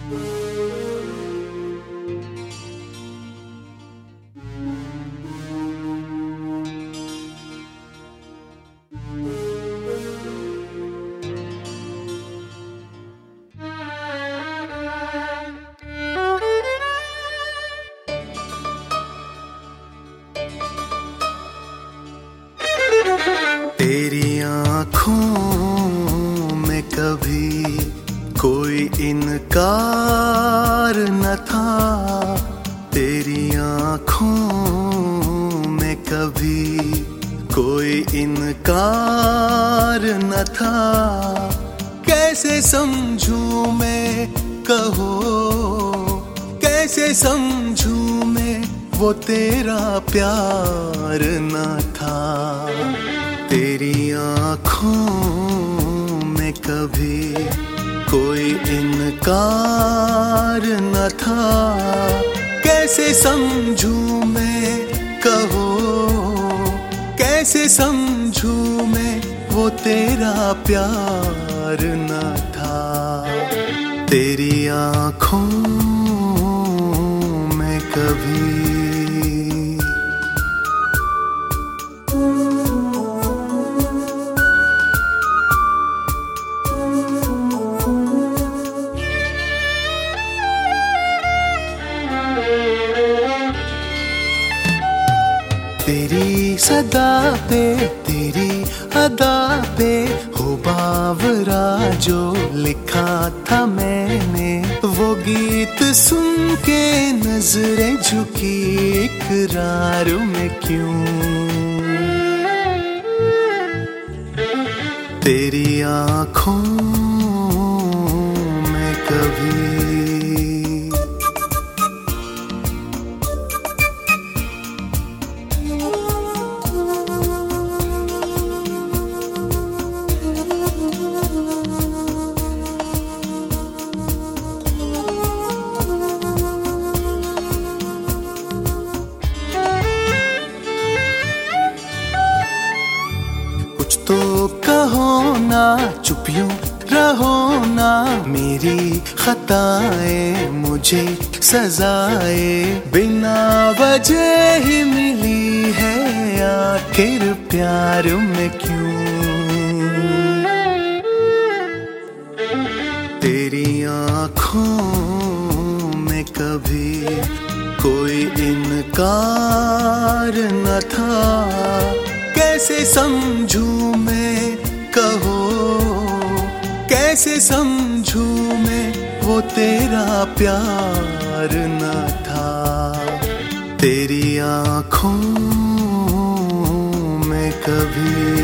तेरी आँखों में कभी कोई इनकार न था, तेरी आँखों में कभी कोई इनकार न था। कैसे समझूं मैं कहो, कैसे समझूं मैं वो तेरा प्यार न था। तेरी आँखों में कभी कोई इनकार न था। कैसे समझूं मैं कहो, कैसे समझूं मैं वो तेरा प्यार न था। तेरी आँखों में कभी तेरी सदा पे, तेरी अदा पे हो बावरा जो लिखा था मैंने, वो गीत सुन के नजरें झुकी इकरार में क्यों। तेरी आँखों में कभी तो कहो ना, चुप यूं रहो ना, मेरी खताएं मुझे सजाए बिना वजह ही मिली है आखिर प्यार में क्यों। तेरी आँखों में कभी कोई इनकार न था। कैसे समझूं मैं कहो, कैसे समझूं मैं वो तेरा प्यार न था। तेरी आँखों में कभी